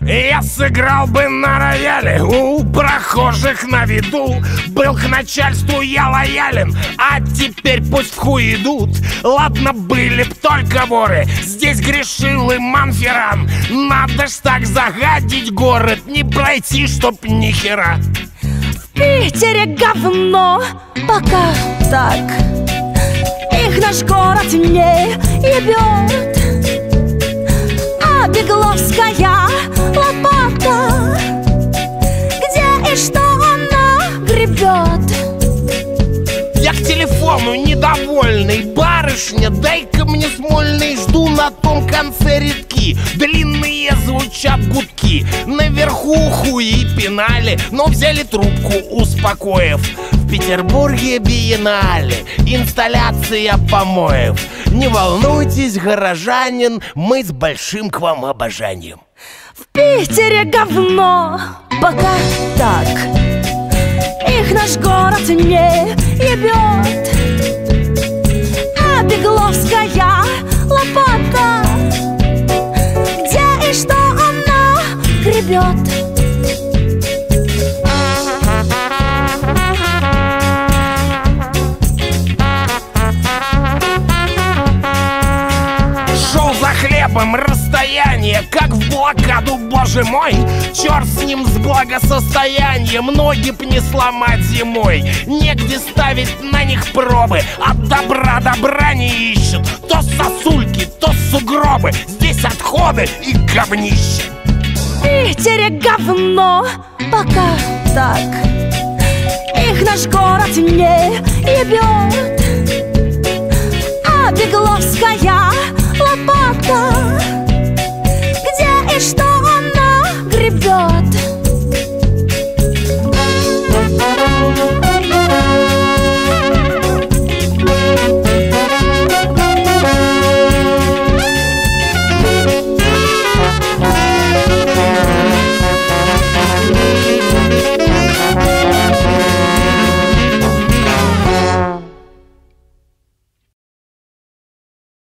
Я сыграл бы на рояле у прохожих на виду. Был к начальству я лоялен, а теперь пусть в хуй идут. Ладно, были б только воры, здесь грешил и Манферан. Надо ж так загадить город, не пройти, чтоб ни хера. В Питере говно, пока так. Их наш город не ебет. А Бегловская лопата, где и что она гребет? Я к телефону недовольный. Барышня, дай-ка мне Смольный. Жду на том конце редки. Длинные звучат гудки. Наверху хуи пинали, но взяли трубку, успокоив. В Петербурге биеннале, инсталляция помоев. Не волнуйтесь, горожанин, мы с большим к вам обожанием. В Питере говно, пока так. Их наш город не ебет. А Бегловская лопата, где и что она гребет? Шел за хлебом, расстояние, как в блокаду, боже мой. Черт с ним, с благосостоянием, ноги б не сломать зимой. Негде ставить на них пробы, от добра добра не ищут. То сосульки, то сугробы, здесь отходы и говнище. В Питере говно, пока так. Их наш город не ебет. А Бегловская